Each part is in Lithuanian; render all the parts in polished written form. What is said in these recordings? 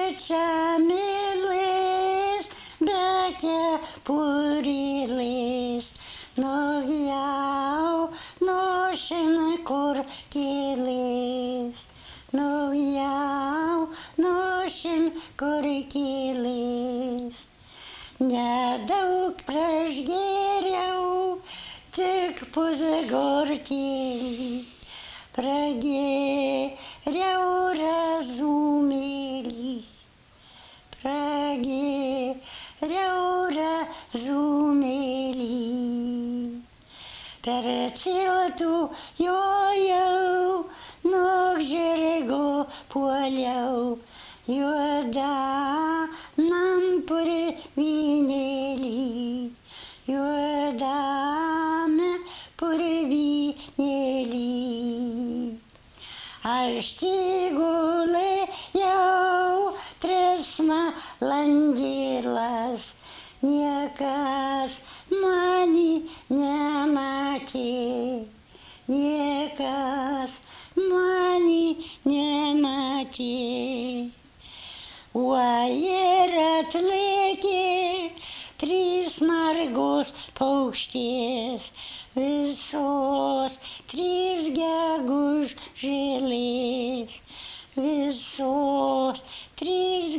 trečiamėlis, be kepurėlės, naujau nušin kur kėlės, naujau nušin kur kėlės. Nedaug pražgėriau, tik pusgortėlį, pragėriau razumėlį, pragėriau razumėlį. Per tiltų jojau, nuo žirgo puoliau, juodam purvynėlį, juodame purvynėlį. Aš gulėjau 3 valandėles, niekas mani nematė, niekas mani nematė. Oi, ir atlėkė 3 margos paukštės, visos 3 gegužėlės, visos 3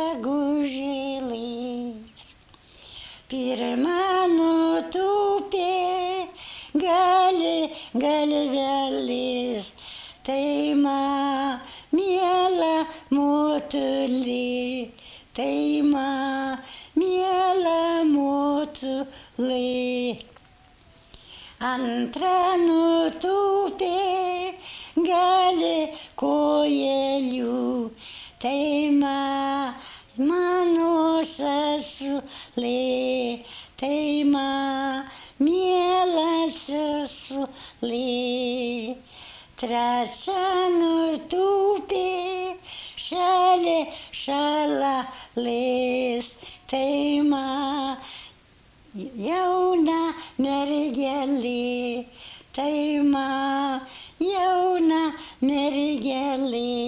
gegužėlės. Pirma nutūpė galvelis, tai man miela motulė, tai man miela motulė. Antra nutūpė kojelių, tai mano sesulė, tai miela sesulė. Trečia nutūpė šalalės, tai jauna mergelė, tai jauna mergelė.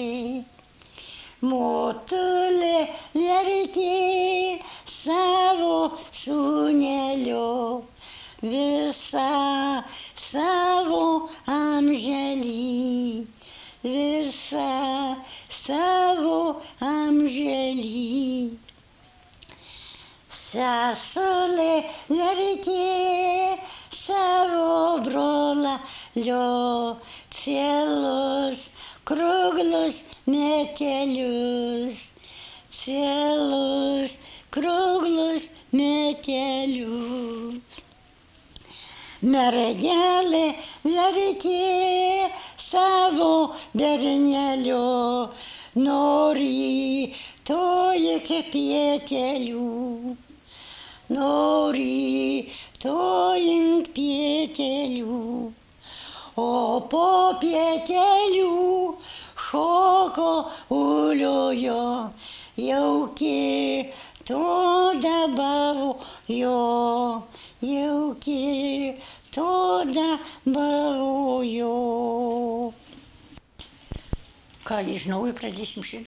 Motulė verkė savo sūnelio, visą savo amželį, visą savo amželį. Sesulė verkė savo brolelio, cielus kruglus metelius, cielus kruglus metelius. Mergelė verkė savo bernelio, nori toji pietelių, nori tojink pietelių. O po pietelių šoko uliojo, jauki to dabavo jo, jauki to dabavo jo. Ką, iš naujo pradėsim šitą?